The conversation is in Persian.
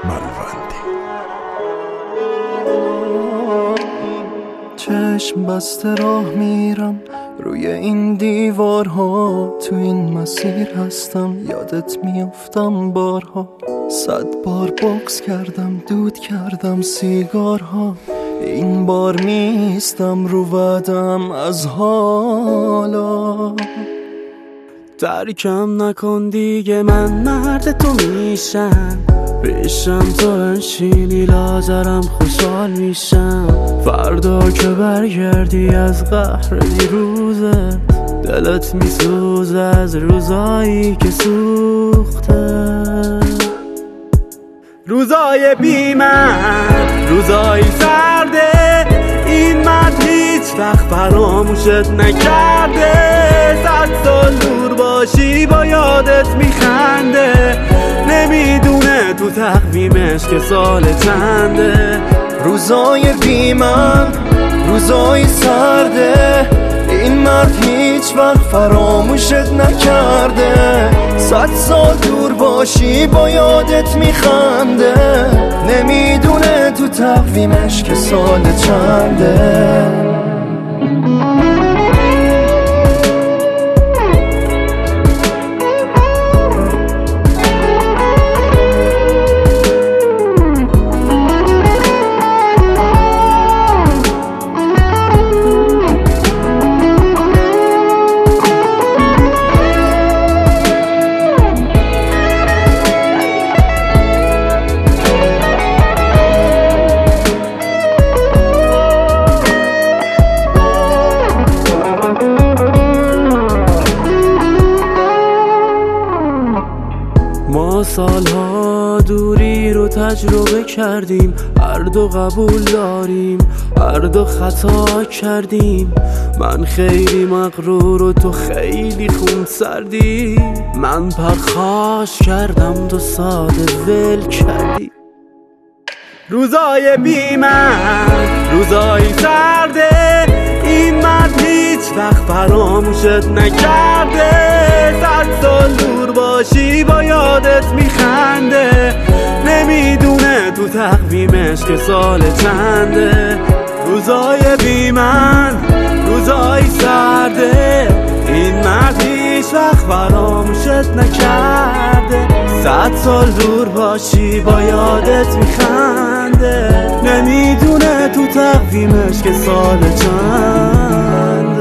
ملوندی. چشم بسته راه میرم روی این دیوارها، تو این مسیر هستم یادت میافتم بارها. 100 بار بوکس کردم، دود کردم سیگارها، این بار نیستم رو وعدم از حالا. ترکم نکن دیگه، من مرد تو میشم، پیشم تو بنشینی لازرم خوشحال میشم. فردا که برگردی از قهر دیروزت، دلت میسوزه از روزایی که سوخته. روزای بی‌مرد، روزای سرده، این مرد هیچ وقت فراموشت نکرده. 100 سال دور باشی با یادت میخنده، نمیدونه تو تقویمش که سال چنده. روزای بیمن، روزای سرده، این مرد هیچ وقت فراموشت نکرده. 100 سال دور باشی با یادت میخنده، نمیدونه تو تقویمش که سال چنده. ما سالها دوری رو تجربه کردیم، هر دو قبول داریم، هر دو خطا کردیم. من خیلی مغرور و تو خیلی خون سردی، من پرخاش کردم تو ساده ول کردی. روزای بی‌مرد، روزای سرده، این مرد هیچ وقت فراموشت نکرده. 100 سال دور باشی با یادت میخنده، نمیدونه تو تقویمش که سال چنده. روزای بی‌من، روزای سرده، این مرد هیچ وقت فراموشت نکرده. 100 سال دور باشی با یادت میخنده، نمیدونه تو تقویمش که سال چنده.